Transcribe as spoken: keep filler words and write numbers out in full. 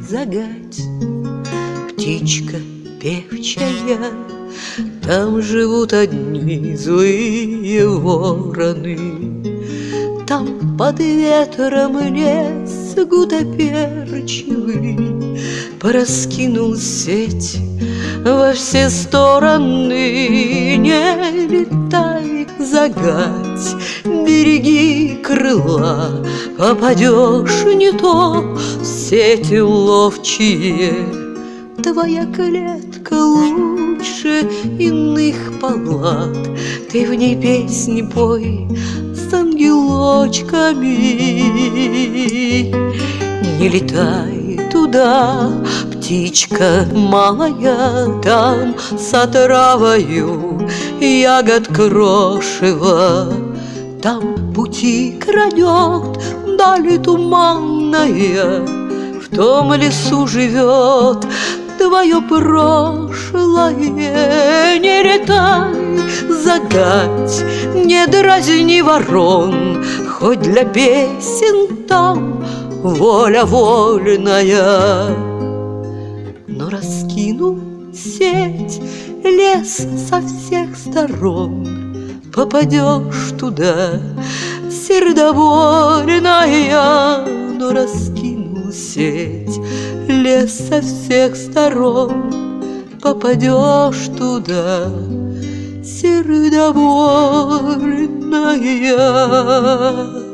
загадь. Птичка певчая, там живут одни злые вороны. Там под ветром лес гутоперчивый пораскинул сеть во все стороны. Не летай, загадь, береги крыла, попадешь не то в сети ловчие. Твоя клетка лучше иных палат, ты в ней песни пой с ангелочками. Не летай туда, птичка малая, там с отравою ягод крошева. Там пути крадет даль туманная, в том лесу живет твое прошлое. Не летай, загадь, не дразни ворон, хоть для песен там воля вольная. Но раскинул сеть лес со всех сторон, попадешь туда сердобольная. Но раскинул сеть лес со всех сторон, попадешь туда сердобольная.